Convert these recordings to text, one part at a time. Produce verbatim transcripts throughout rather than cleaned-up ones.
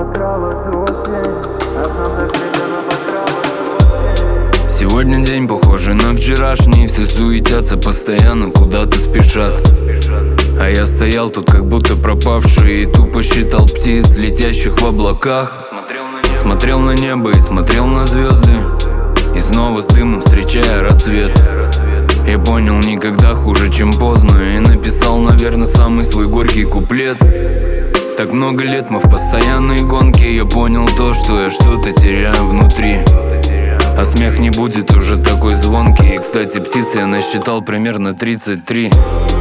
подкралась осень, а к нам так медленно подкралась осень. Сегодня день похожий на вчерашний, все суетятся постоянно, куда-то спешат. А я стоял тут как будто пропавший и тупо считал птиц, летящих в облаках. Смотрел на небо и смотрел на звезды, и снова с дымом встречая рассвет. Я понял, никогда хуже, чем поздно, и написал, наверное, самый свой горький куплет. Так много лет мы в постоянной гонке, я понял то, что я что-то теряю внутри. А смех не будет уже такой звонкий. И, кстати, птиц я насчитал примерно тридцать три.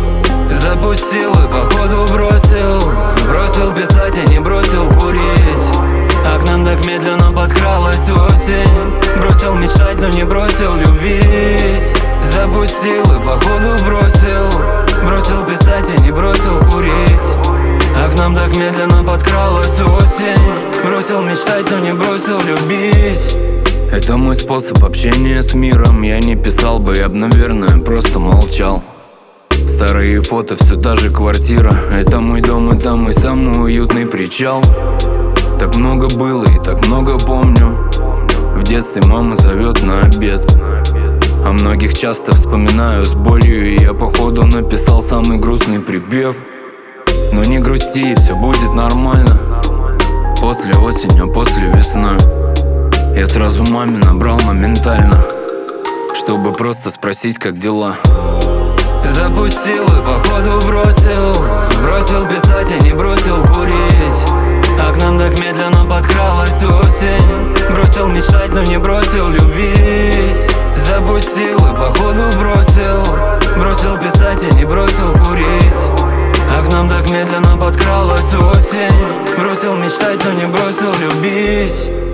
Запустил и походу бросил, бросил писать и не бросил курить. А к нам так медленно подкралась осень, бросил мечтать, но не бросил любить. Запустил и походу бросил, бросил писать и не бросил курить. А к нам так медленно подкралась осень, бросил мечтать, но не бросил любить. Это мой способ общения с миром. Я не писал бы, я б, наверное, просто молчал. Старые фото, все та же квартира. Это мой дом, это мой самый уютный причал. Так много было и так много помню. В детстве мама зовет на обед. О многих часто вспоминаю с болью, и я походу написал самый грустный припев. Но не грусти, все будет нормально. После осень, а после весна. Я сразу маме набрал моментально, чтобы просто спросить, как дела. Запустил и походу бросил, бросил писать и не бросил курить. А к нам так медленно подкралась осень, бросил мечтать, но не бросил любить. Запустил и походу бросил, бросил писать и не бросил курить. А к нам так медленно подкралась осень, бросил мечтать, но не бросил любить.